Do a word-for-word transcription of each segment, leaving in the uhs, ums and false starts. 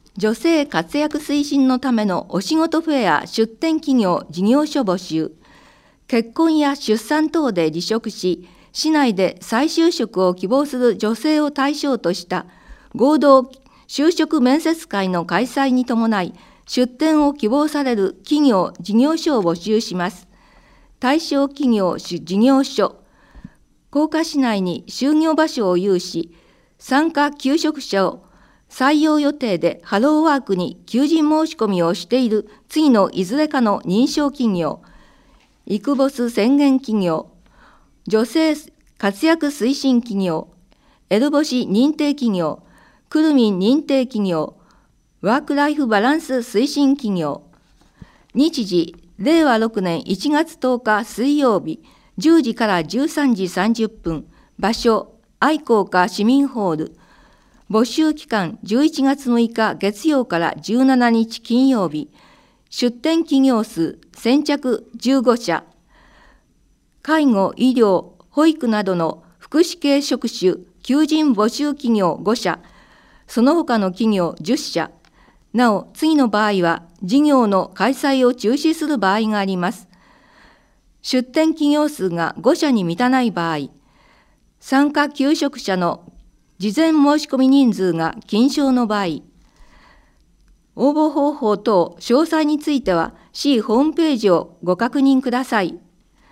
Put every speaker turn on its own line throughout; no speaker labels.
女性活躍推進のためのお仕事フェア出展企業事業所募集。結婚や出産等で離職し、市内で再就職を希望する女性を対象とした合同就職面接会の開催に伴い、出展を希望される企業事業所を募集します。対象企業事業所、甲賀市内に就業場所を有し、参加求職者を採用予定でハローワークに求人申し込みをしている次のいずれかの認証企業、イクボス宣言企業、女性活躍推進企業、エルボシ認定企業、クルミン認定企業、ワークライフバランス推進企業。日時、れいわろくねんいちがつとおか水曜日、じゅうじからじゅうさんじさんじゅっぷん、場所、愛好家市民ホール。募集期間、じゅういちがつむいか月曜からじゅうしちにち金曜日。出展企業数、先着じゅうごしゃ。介護、医療、保育などの福祉系職種、求人募集企業ごしゃ。その他の企業じゅっしゃ。なお、次の場合は、事業の開催を中止する場合があります。出展企業数がごしゃに満たない場合、参加求職者の事前申し込み人数が均少の場合、応募方法等詳細については、市ホームページをご確認ください。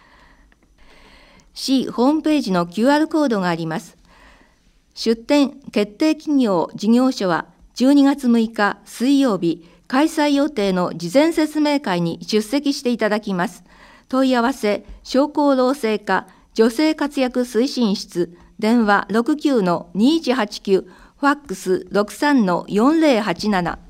市ホームページの キューアール コードがあります。出展決定企業事業所はじゅうにがつむいか水曜日、開催予定の事前説明会に出席していただきます。問い合わせ、商工労政課女性活躍推進室、電話 ろくきゅうのにいちはちきゅう、ファックス ろくさんのよんぜろはちなな。